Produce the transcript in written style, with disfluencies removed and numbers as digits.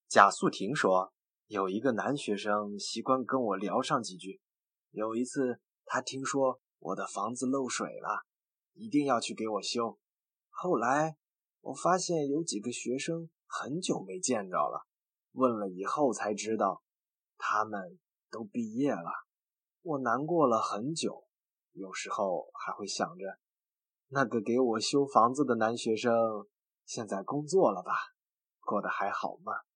贾素婷说，有一个男学生习惯跟我聊上几句。有一次，他听说我的房子漏水了，一定要去给我修。后来，我发现有几个学生很久没见着了，问了以后才知道，他们都毕业了。我难过了很久，有时候还会想着，那个给我修房子的男学生，现在工作了吧？过得还好吗？